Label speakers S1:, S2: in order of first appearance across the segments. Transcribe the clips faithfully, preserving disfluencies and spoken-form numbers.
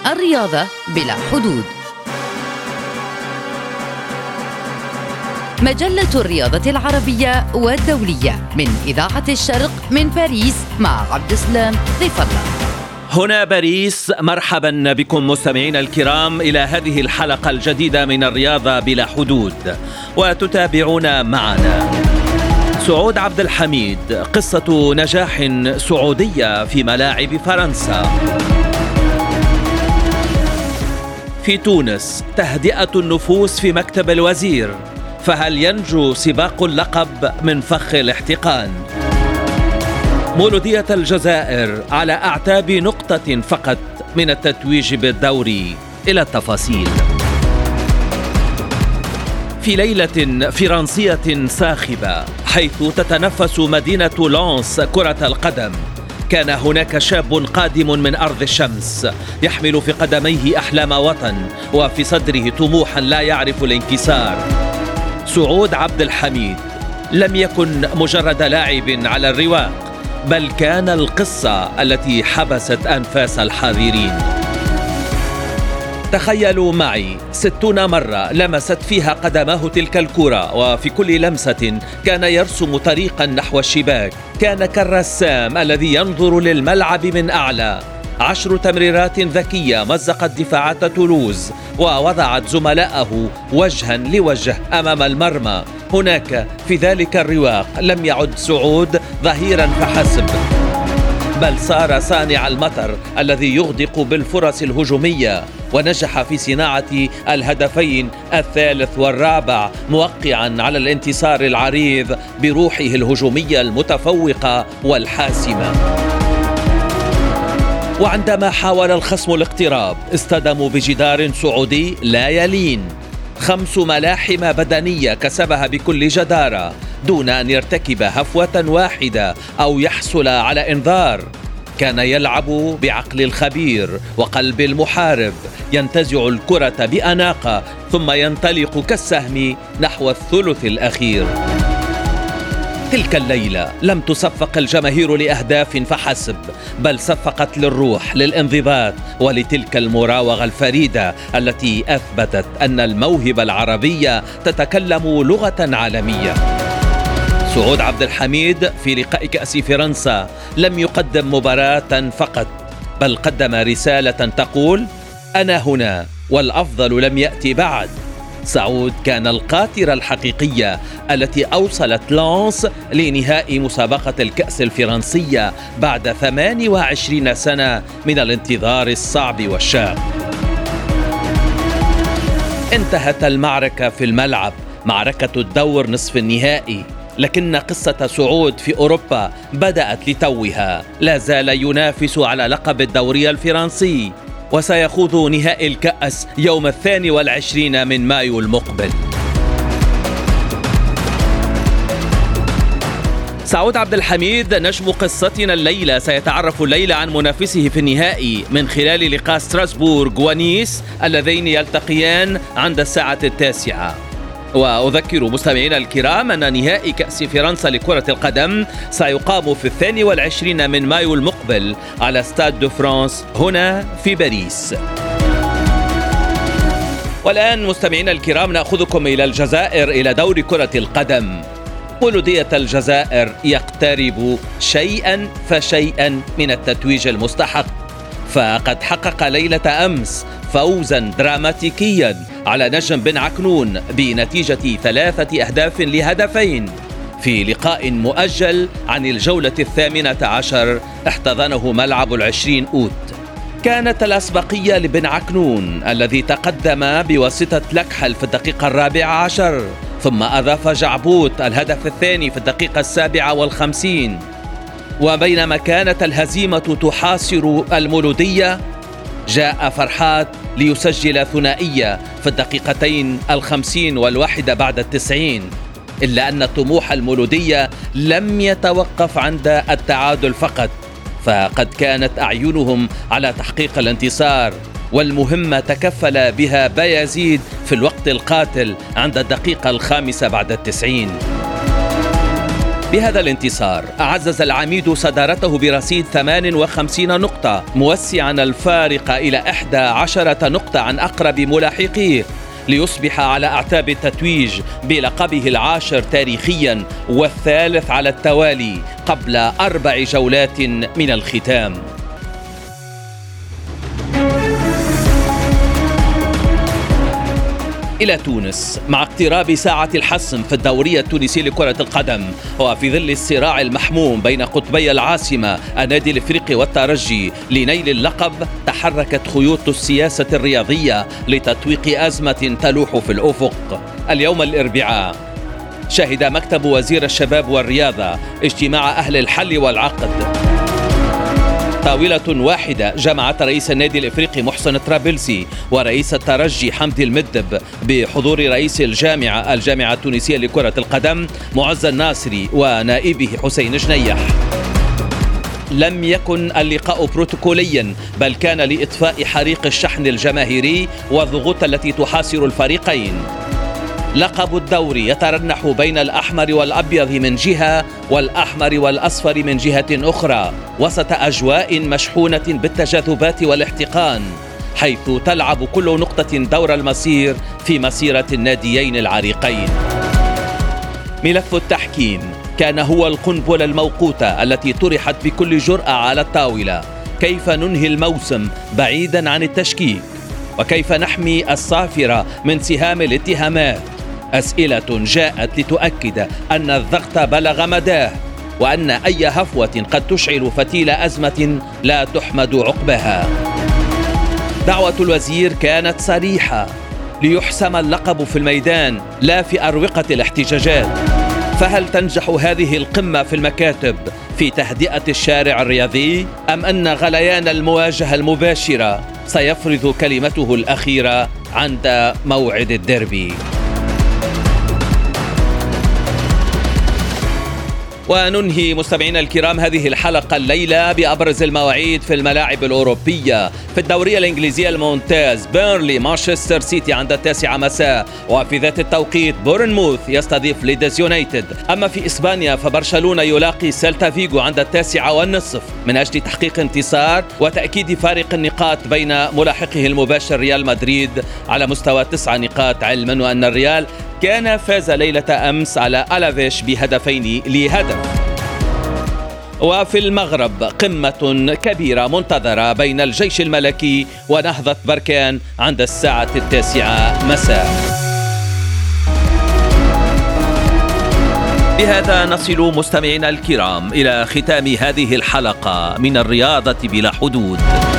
S1: الرياضة بلا حدود. مجلة الرياضة العربية والدولية من إذاعة الشرق من باريس مع عبد السلام ضيف الله.
S2: هنا باريس، مرحبا بكم مستمعينا الكرام إلى هذه الحلقة الجديدة من الرياضة بلا حدود، وتتابعون معنا سعود عبد الحميد، قصة نجاح سعودية في ملاعب فرنسا. في تونس، تهدئة النفوس في مكتب الوزير، فهل ينجو سباق اللقب من فخ الاحتقان؟ مولودية الجزائر على أعتاب نقطة فقط من التتويج بالدوري. إلى التفاصيل. في ليلة فرنسية ساخبة حيث تتنفس مدينة لانس كرة القدم، كان هناك شاب قادم من أرض الشمس يحمل في قدميه أحلام وطن وفي صدره طموحا لا يعرف الانكسار. سعود عبد الحميد لم يكن مجرد لاعب على الرواق، بل كان القصة التي حبست أنفاس الحاضرين. تخيلوا معي ستون مرة لمست فيها قدماه تلك الكرة، وفي كل لمسة كان يرسم طريقا نحو الشباك. كان كالرسام الذي ينظر للملعب من أعلى. عشر تمريرات ذكية مزقت دفاعات تولوز ووضعت زملائه وجها لوجه أمام المرمى. هناك في ذلك الرواق لم يعد سعود ظهيرا فحسب، بل صار صانع المطر الذي يغدق بالفرص الهجومية، ونجح في صناعة الهدفين الثالث والرابع، موقعا على الانتصار العريض بروحه الهجومية المتفوقة والحاسمة. وعندما حاول الخصم الاقتراب، اصطدموا بجدار سعودي لا يلين. خمس ملاحم بدنية كسبها بكل جدارة دون أن يرتكب هفوة واحدة أو يحصل على إنذار. كان يلعب بعقل الخبير وقلب المحارب، ينتزع الكرة بأناقة ثم ينطلق كالسهم نحو الثلث الأخير. تلك الليلة لم تصفق الجماهير لأهداف فحسب، بل صفقت للروح، للانضباط، ولتلك المراوغة الفريدة التي أثبتت أن الموهبة العربية تتكلم لغة عالمية. سعود عبد الحميد في لقاء كأس فرنسا لم يقدم مباراة فقط، بل قدم رسالة تقول: أنا هنا والأفضل لم يأتي بعد. سعود كان القاطرة الحقيقية التي أوصلت لانس لنهائي مسابقة الكأس الفرنسية بعد ثمان وعشرين سنة من الانتظار الصعب والشاق. انتهت المعركة في الملعب، معركة الدور نصف النهائي، لكن قصة سعود في أوروبا بدأت لتوها. لا زال ينافس على لقب الدوري الفرنسي، وسيخوض نهائي الكأس يوم الثاني والعشرين من مايو المقبل. سعود عبد الحميد نجم قصتنا الليلة سيتعرف الليلة عن منافسه في النهائي من خلال لقاء ستراسبورغ ونيس اللذين يلتقيان عند الساعة التاسعة. وأذكر مستمعينا الكرام أن نهائي كأس فرنسا لكرة القدم سيقام في الثاني والعشرين من مايو المقبل على ستاد دو فرانس هنا في باريس. والآن مستمعينا الكرام نأخذكم إلى الجزائر، إلى دوري كرة القدم. مولودية الجزائر يقترب شيئا فشيئا من التتويج المستحق، فقد حقق ليلة أمس فوزا دراماتيكيا على نجم بن عكنون بنتيجة ثلاثة أهداف لهدفين في لقاء مؤجل عن الجولة الثامنة عشر احتضنه ملعب العشرين أوت. كانت الأسبقية لبن عكنون الذي تقدم بواسطة لكحل في الدقيقة الرابعة عشر، ثم أضاف جعبوت الهدف الثاني في الدقيقة السابعة والخمسين. وبينما كانت الهزيمة تحاصر المولودية، جاء فرحات ليسجل ثنائية في الدقيقتين الخمسين والواحدة بعد التسعين. إلا أن طموح المولودية لم يتوقف عند التعادل فقط، فقد كانت أعينهم على تحقيق الانتصار، والمهمة تكفل بها بايزيد في الوقت القاتل عند الدقيقة الخامسة بعد التسعين. بهذا الانتصار أعزز العميد صدارته برصيد ثمان وخمسين نقطة، موسعا الفارق إلى إحدى عشرة نقطة عن أقرب ملاحقيه، ليصبح على أعتاب التتويج بلقبه العاشر تاريخيا والثالث على التوالي قبل أربع جولات من الختام. إلى تونس مع اقتراب ساعة الحسم في الدوري التونسي لكرة القدم، وفي ظل الصراع المحموم بين قطبي العاصمة النادي الإفريقي والترجي لنيل اللقب، تحركت خيوط السياسة الرياضية لتطويق أزمة تلوح في الأفق. اليوم الأربعاء شهد مكتب وزير الشباب والرياضة اجتماع أهل الحل والعقد. طاولة واحدة جمعت رئيس النادي الإفريقي محسن طرابلسي ورئيس الترجي حمدي المدب بحضور رئيس الجامعة الجامعة التونسية لكرة القدم معز الناصري ونائبه حسين جنيح. لم يكن اللقاء بروتوكوليا، بل كان لإطفاء حريق الشحن الجماهيري والضغوط التي تحاصر الفريقين. لقب الدوري يترنح بين الأحمر والأبيض من جهة والأحمر والأصفر من جهة أخرى، وسط أجواء مشحونة بالتجاذبات والاحتقان، حيث تلعب كل نقطة دور المصير في مسيرة الناديين العريقين. ملف التحكيم كان هو القنبلة الموقوتة التي طرحت بكل جرأة على الطاولة. كيف ننهي الموسم بعيدا عن التشكيك؟ وكيف نحمي الصافرة من سهام الاتهامات؟ أسئلة جاءت لتؤكد أن الضغط بلغ مداه، وأن أي هفوة قد تشعل فتيل أزمة لا تحمد عقبها. دعوة الوزير كانت صريحة: ليحسم اللقب في الميدان لا في أروقة الاحتجاجات. فهل تنجح هذه القمة في المكاتب في تهدئة الشارع الرياضي، أم أن غليان المواجهة المباشرة سيفرض كلمته الأخيرة عند موعد الديربي؟ وننهي مستمعينا الكرام هذه الحلقة الليلة بأبرز المواعيد في الملاعب الأوروبية. في الدورية الإنجليزية الممتاز، بيرنلي مانشستر سيتي عند التاسعة مساء، وفي ذات التوقيت بورنموث يستضيف ليدز يونايتد. أما في إسبانيا فبرشلونة يلاقي سيلتا فيغو عند التاسعة والنصف من أجل تحقيق انتصار وتأكيد فارق النقاط بين ملاحقه المباشر ريال مدريد على مستوى تسع نقاط، علما وأن الريال كان فاز ليلة أمس على ألافيش بهدفين لهدف. وفي المغرب قمة كبيرة منتظرة بين الجيش الملكي ونهضة بركان عند الساعة التاسعة مساء. بهذا نصل مستمعينا الكرام إلى ختام هذه الحلقة من الرياضة بلا حدود.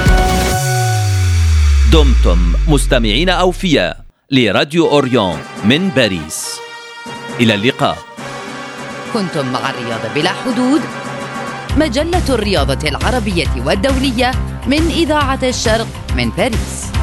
S2: دمتم مستمعين أوفياء لراديو أوريون من باريس. إلى اللقاء.
S1: كنتم مع الرياضة بلا حدود، مجلة الرياضة العربية والدولية من إذاعة الشرق من باريس.